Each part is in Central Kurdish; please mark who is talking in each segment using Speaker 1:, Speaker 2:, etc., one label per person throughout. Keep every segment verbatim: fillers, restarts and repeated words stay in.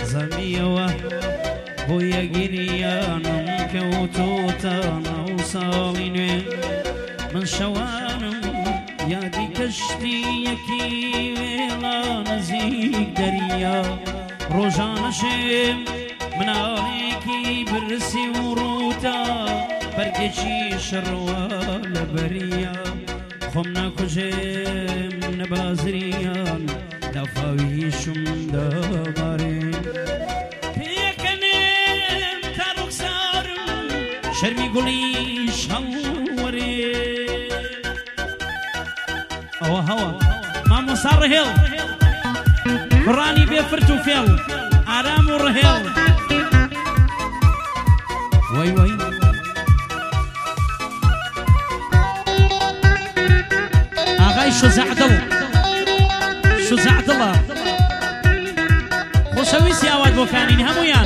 Speaker 1: زەمیەوە بۆ یەگیریانم کەوتۆتانە و ساڵی نوێ من شەوانم یادی کەشتی یەکی وێڵا نزیک دەریا ڕۆژانە شێم مناڵێکی برسی و ڕووتا بەرگێکی شەڕوە لە بەریا خۆم ناکوژێم نەبازریان لافاویشم دەبارێن پێکەنێم تا ڕوخسارم شەرمی گوڵیش هەڵوەرێ ئەوە هەوە مامۆستا ڕەهێڵ کوڕانی بێفرت و فێڵ ئارام و ڕەهێڵ وەی وەی ئاغای شوزەعدڵ شوزەعدڵە خۆشەویستی ئاوات بۆکانین هەموویان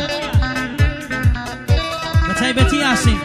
Speaker 1: بە تایبەتی یاسین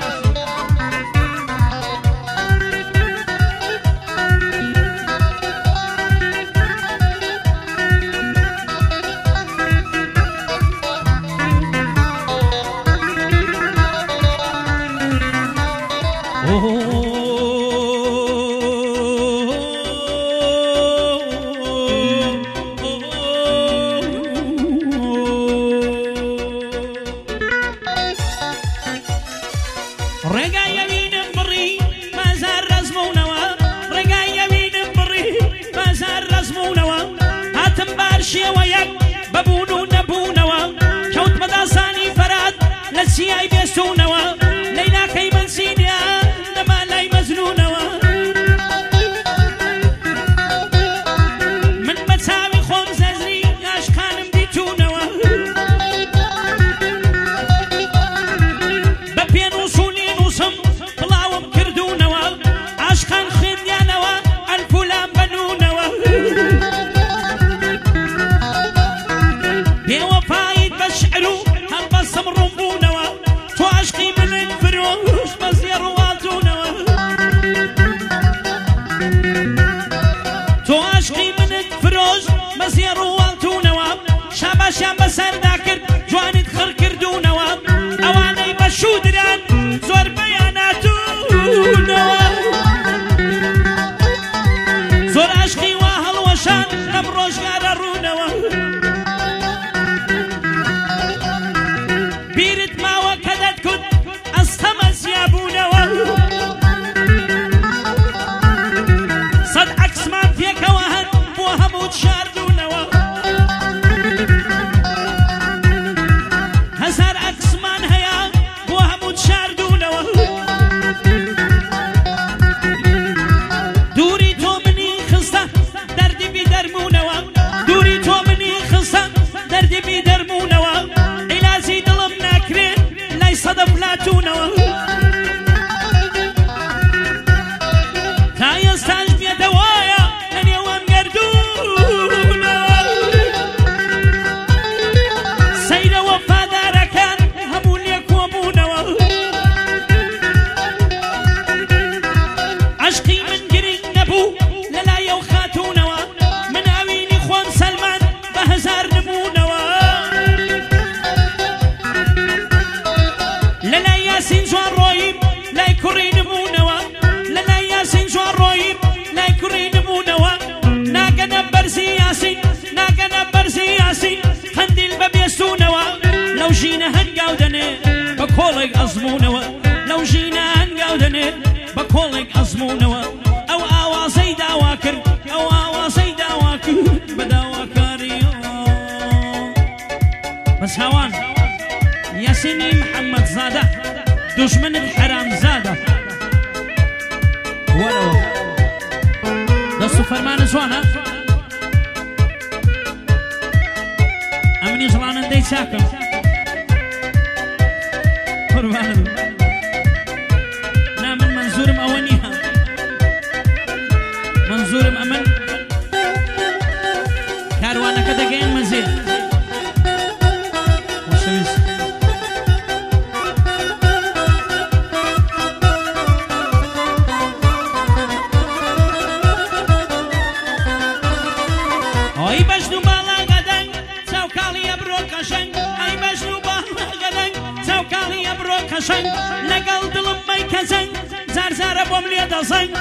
Speaker 1: خۆشنگ ئەی بەژن و باڵەگەدەنگ چاوکاڵی ئەمڕۆ کەشنگ لەگەڵ دڵم مەی کەزەنگ زارزارە بۆم لێ دەزەنگ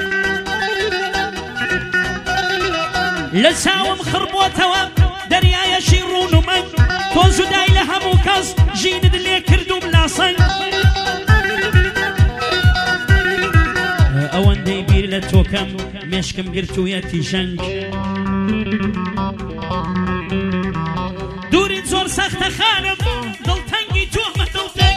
Speaker 1: لە چاوم خڕبۆتەوە دەریایەشی ڕوون و مەنگ تۆ جودای لە هەموو کەس ژینت لێ کردوم لاسەنگ ئەوەندەی بیر لە تۆکەم مێشکم گرتوویەتی ژەنگ دووری زۆر سەختە خانم دڵتەنگی تۆمە دڵتەنگ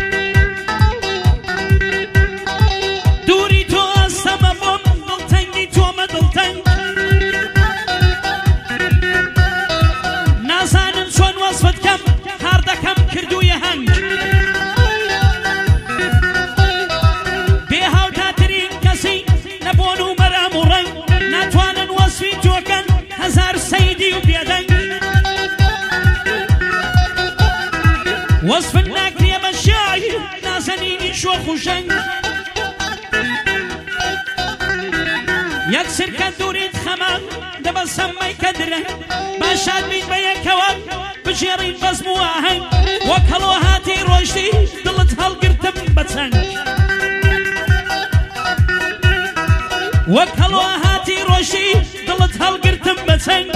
Speaker 1: دووری تۆ ئەستەمە بۆم دڵتەنگی تۆمە دڵتەنگ نازانم چۆن وەسفت کەم هاردەکەم کردوویە هەنگ بێ هاوتاترین کەسی نەبۆن و مەرام و ڕەنگ ناتوانن وەسفی تۆکەن هەزار سەیدی و بێدەنگ وەسفت ناکرێ بە شاعیر نازەنینی شۆخ و ژەنگ یەک سرکە دووریت خەمە دەبەسەم مەیکە درەنگ باشاد بیت بە یەکەوە بژێڕین بەزم و ئاهەنگ وەک هەڵۆ هاتی ڕۆژتی دڵت هەڵگرتم بە چەنگ وەک هەڵۆ هاتی ڕۆژتی دڵت هەڵگرتم بە چەنگ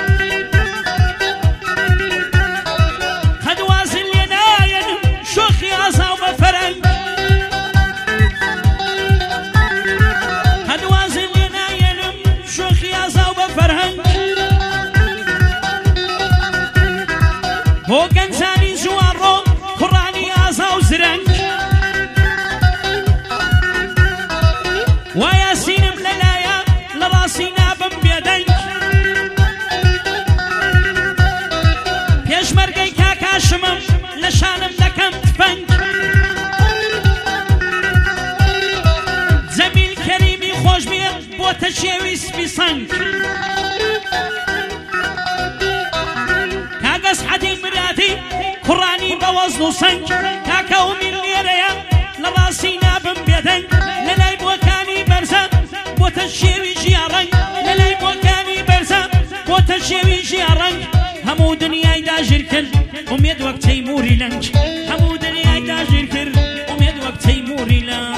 Speaker 1: قەدوازن لێ نایەنم شۆخی ئازاو بە فەرەنگ قەدوازن لێ نایەنم شۆخی ئازاو بە فەرهەنگ بۆ گەنجانی جوانڕۆ کوڕانی ئازا و زرەنگ وایە سینم لەلایە لە ڕاستی نابم بێدەنگ پێشمەرگەی کاکاشمم لە شانم دەکەم تفەنگ جەمیل کەریمی خۆشبێت بۆتە شێوی سپی سەنگ کاگەس حەدی مرادی کوڕانی بە وەزن و سەنگ کاکە ئومیر لێرەیە لە ڕاستی نابم بێدەنگ لە لای بۆکانی بەرزە بۆتە شێوی ژیاڕەنگ لە لای بۆکانی بەرزە بۆتە شێوی ژیاڕەنگ هەموو دنیای داژیر کرد ئومێد وەک تەیموری لەنگ هەموو دنیای داژیر کرد ئومێد وەک تەیموری لەنگ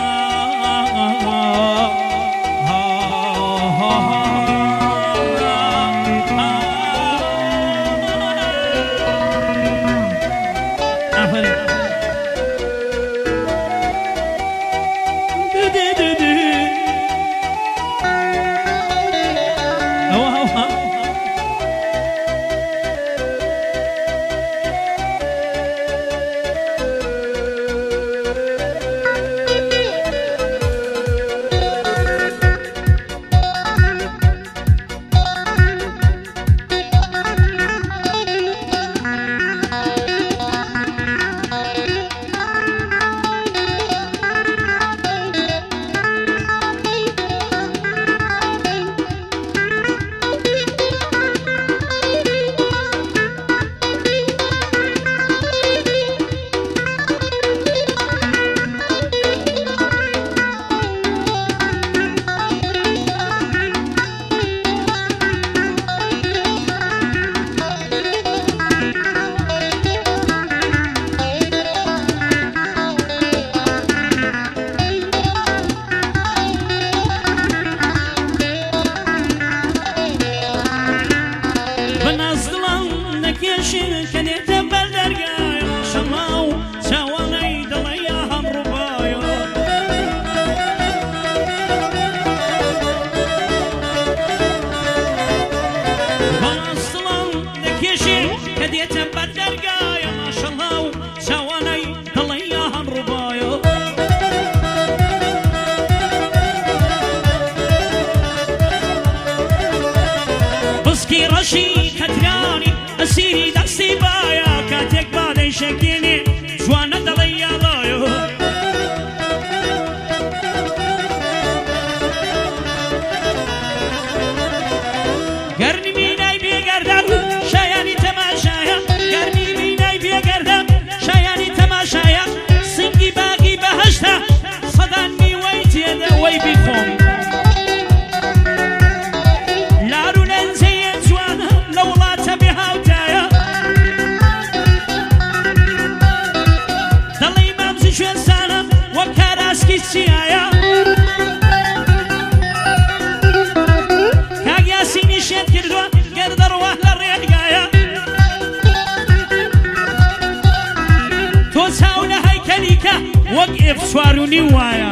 Speaker 1: وقف سواروني وايا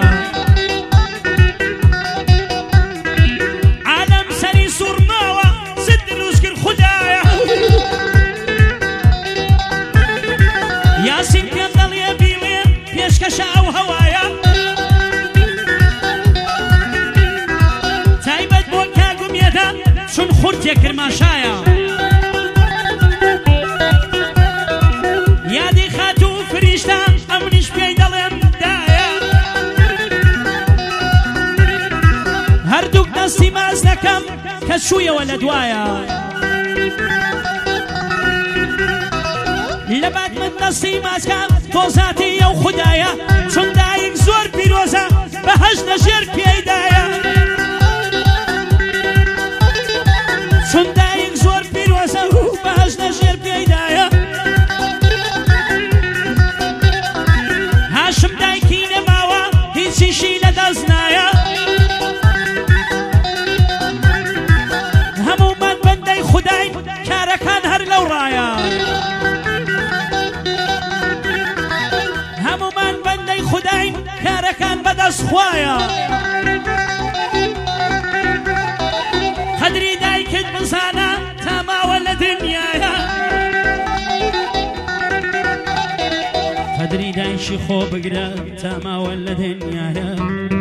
Speaker 1: عالم سري سورناوا سد نوشكر خدايا ياسين كندل يا بيلين بيشكشا او هوايا تايبت بوكا قميدا شن خورت يكر ماشايا يادي خاتو فريشتا امنش بيدلم دايا هردوك دستي مازنكم كشوية ولا دوايا لبات من دستي مازكم توزاتي يو خدايا شن دايك زور بيروزا بهج نجر بيدايا شن دايك زور بيروزا بهج نجر بيدايا هاشم دايكي نماوا هيچي شي لدزنايا همو من بندي خداين كاركان هر لو رايا همو من بندي خداين كاركان بدس خوايا خدري دايكت بزانا تاما ولا دنيايا خدري دايشي خو بقرا تاما ولا دنيايا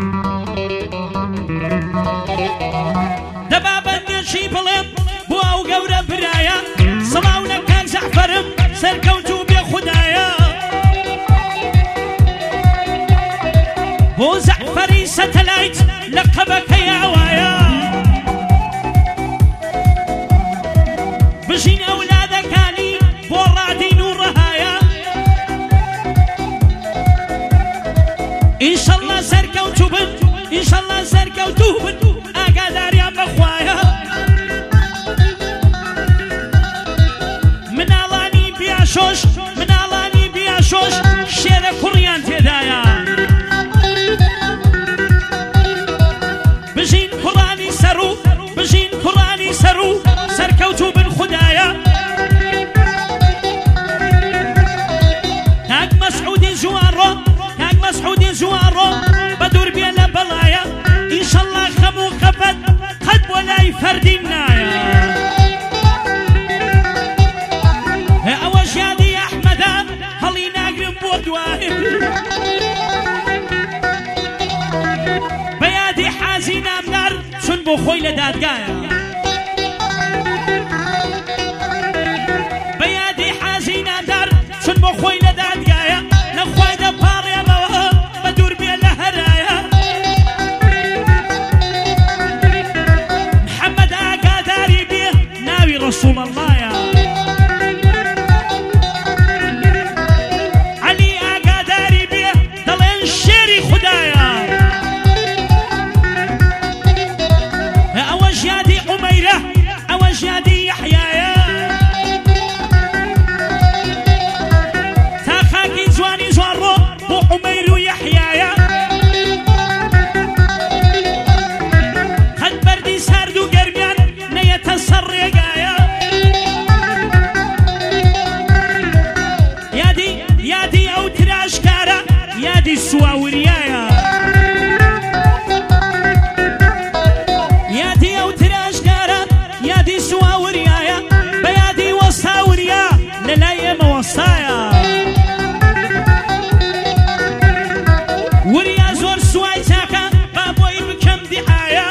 Speaker 1: دبابا نشي بلم بو او قورا برايا صلاونا كان زعفرم سركوتو بي خدايا بو زعفري ستلايت لقبك يا عوايا بجين اولادك اني بو رعدين ورهايا ان شاء الله سركوتو بن ان شاء الله سركوتو بن اقادر يا بخوايا من الاني بياشوش من الاني بياشوش شير كوريان تدايا بجين قراني سرو بجين قراني سرو سركوتو بن خدايا تاج مسعود زوارو تاج مسعود زوارو بدور بينا بلايا ان شاء الله خمو خفت قد ولا يفردنايا اواش يا احمد هلي ناقرم بودواهب بيادي حازين امنار شن بو خوي لدادقايا بيادي حازين امنار شن بو خوي لدادقايا نخواي دا باريا بوا بدور بيا لهرايا محمد آقا داري بيه ناوي رسول الله يا علي آقا داري بيه دلين شيري خدايا أوش يادي عميرة أوش يادي يحيايا تاخاكي زواني زوارو بو عمير ويحيايا خد بردي ساردو قربيان نيتصر يقايا يادي يادي او تراشكارا يادي سواوريايا يادي او تراشكارا يادي سواوريايا بيادي وصاوريا للاي موصايا وريا زور سواي تاكا بابوي بكم دعايا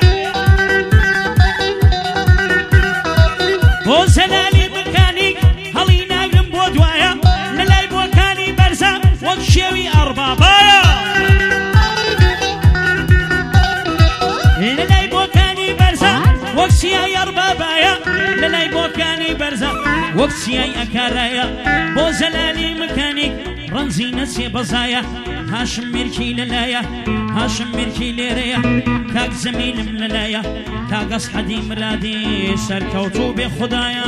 Speaker 1: بو زلالي مكانيك هلي ناقم بودوايا للاي بوكاني برزا وكشيوي اربابايا للاي بوكاني برزا وكشيوي اربابايا للاي بوكاني برزا وكشيوي اكارايا بو زلالي مكانيك رمزي نسي بزايا هاشم ميركي للايا هاشم ميركي ليريا كاك زميل ملايا كاك اصحدي مرادي سركوتو بخدايا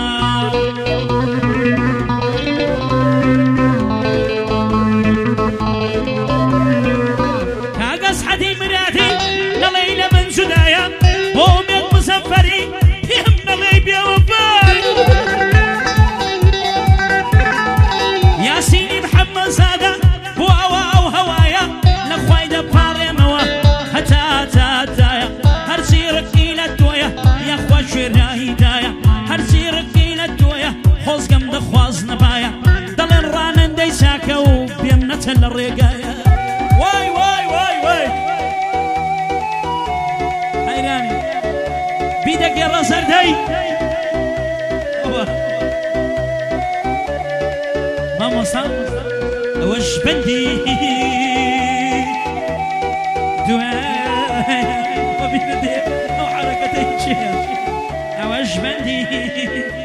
Speaker 1: كاك اصحدي مرادي لليلة من زدايا بوميت مسفري يهم لي بيوفاي ياسيني محمد زاده بو هوا او هوايا چاکە و بێم نەچەند لە ڕێگایە وای وای وای وای حەیرانی بیدەگێڕە زەردەی مامۆستا ئەوەش بەندی دوای ببینە دێ ئەو حەرەکەتەی چییە ئەوەش بەندی